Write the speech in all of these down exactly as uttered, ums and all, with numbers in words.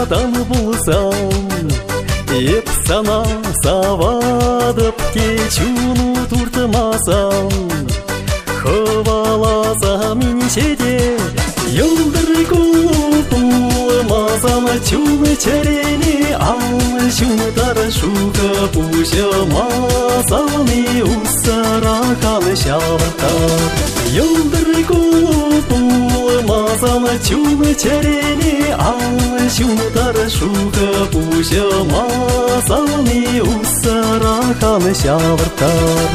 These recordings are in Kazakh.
Юрадан болсам, еп сана савадып кечуну туртмасам, хываласам иншеде йылдыр кулуп булмасам, чулы черени ал шумтар шука пушамасам, и усаракан шавартар. Йылдыр кулуп булмасам, чулы черени ал шумтар шука пушамасам, и усаракан шавартар.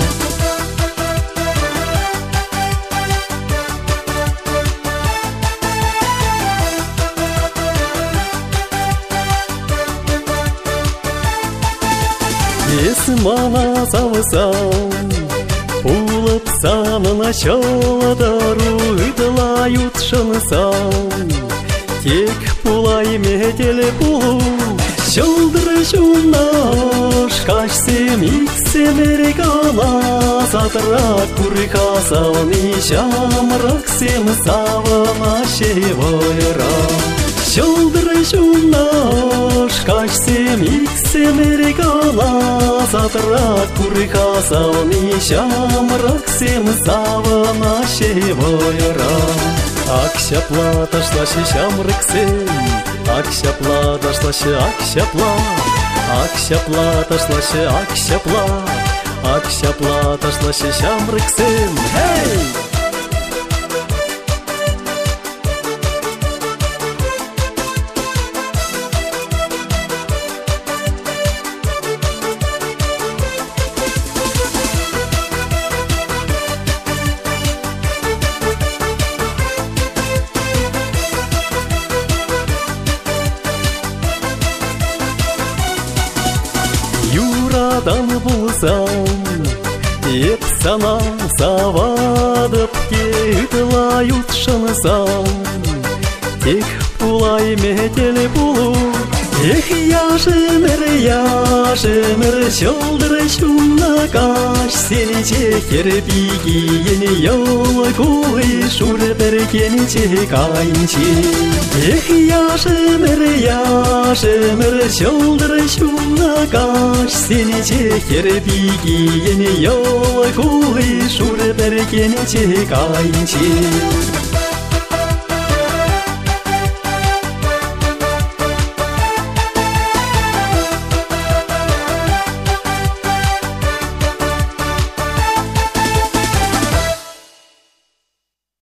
Есмана савсам, улып санына чаладару ыдылают шынсам, тек пулай метел пулу, шылдыр шунаш кашсем иксем эргана, сатрак куркасам ишамраксем савана шевойра. Шылдыр шунаш кашсем иксем эргана, сатрак куркасам ишамраксем савана шевойра. Акшапла ташлашы шамрыксем, акшапла ташлашы акшапла, акшапла ташлашы акшапла, акшапла ташлашы шамрыксем. Хей! Юрадан болсам, еп сана савадып кетлают шынсам, тек пулай метел пулу. Эх, яшемер, яшемер, шылдыр шунакаш, сені чекер пигиен йол кулы шур берген чекайынче. Эх, яшемер, яшемер, шылдыр шунакаш, сені чекер пигиен йол кулы шур берген чекайынче.